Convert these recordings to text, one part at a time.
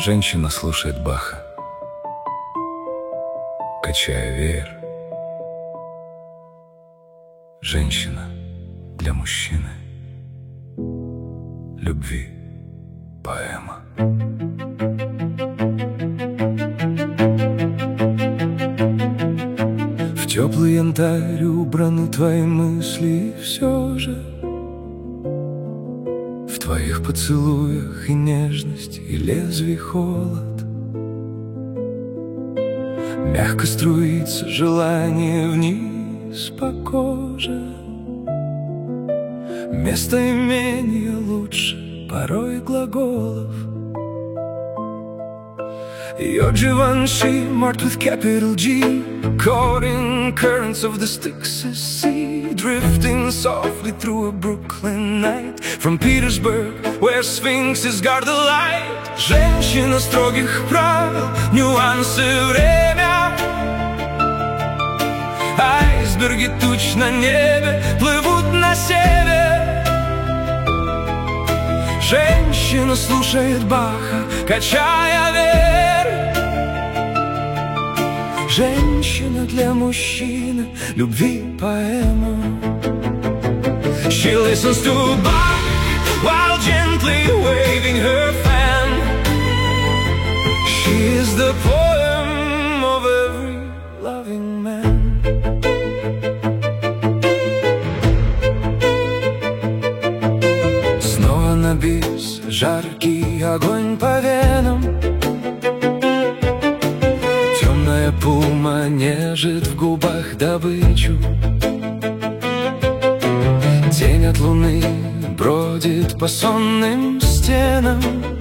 Женщина слушает Баха, качая веер. Женщина для мужчины. Любви поэма. В теплый янтарь убраны твои мысли, и все же в твоих поцелуях и нежность, и лезвий холод. Мягко струится желание вниз по коже. Местоимение лучше порой глаголов. You're Givenchy, marked with capital G, caught in currents of the Styx's sea, drifting softly through a Brooklyn night, from Petersburg, where sphinxes guard the light. Женщина строгих правил, нюансы, время. Айсберги туч на небе плывут на север. Женщина слушает Баха, качая веер. Женщина для мужчины, любви поэма. She listens to Bach while gently waving her fan. She is the poem of every loving man. Снова на бис, жаркий огонь по венам. Темная пума нежит в губах добычу. Тень от луны бродит по сонным стенам,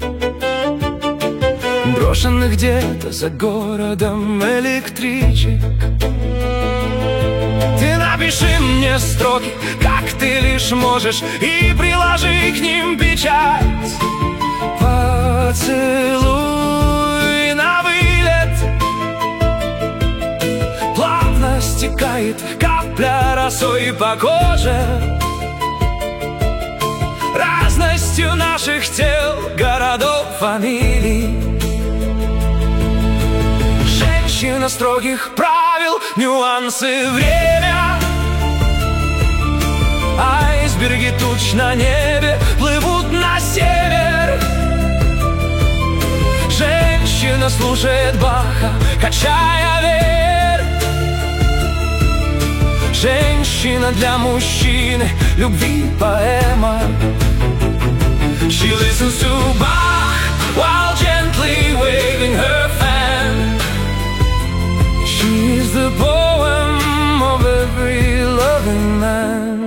брошенных где-то за городом электричек. Ты напиши мне строки, как ты лишь можешь, и приложи к ним печать. Поцелуй на вылет. Плавно стекает капля росой по коже. Разностью наших тел, городов, фамилий. Женщина строгих правил, нюансы, время. Айсберги туч на небе плывут на север. Женщина слушает Баха, качая веер. Женщина для мужчины, любви поэма. She listens to Bach while gently waving her fan. She is the poem of every loving man.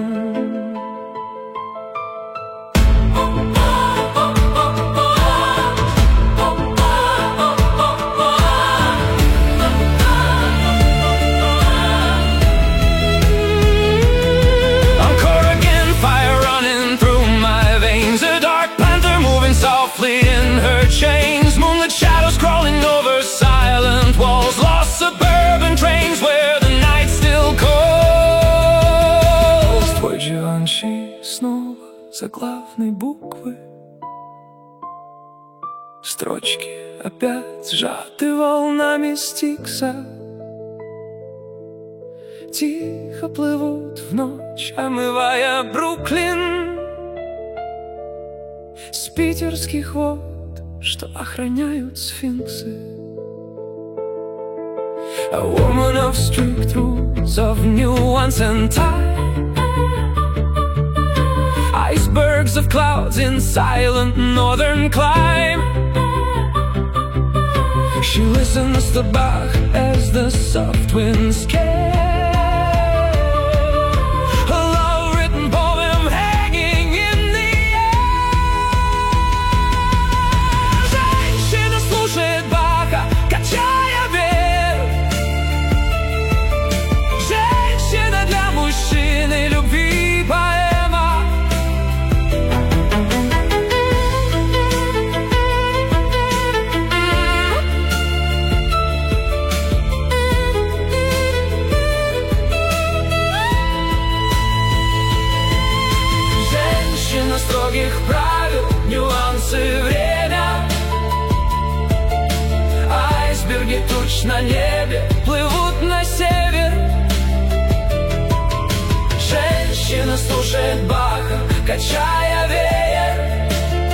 Softly in her chains, moonlit shadows crawling over silent walls, lost suburban trains where the night still calls. Твой Givenchy снова заглавной буквы. Строчки опять сжаты волнами Стикса. Тихо плывут в ночь, омывая Бруклин. С питерских вод, что охраняют сфинксы. A woman of strict rules, of nuance and time. Icebergs of clouds in silent northern clime. She listens to Bach as the soft winds care. луч на небе плывут на север. Женщина слушает Баха, качая веер.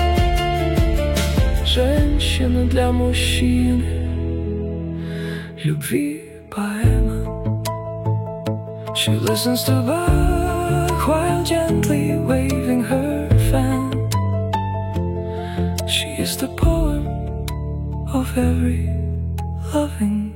Женщина для мужчины, любви поэма. She listens to Bach while gently waving her fan. She is the poem of every loving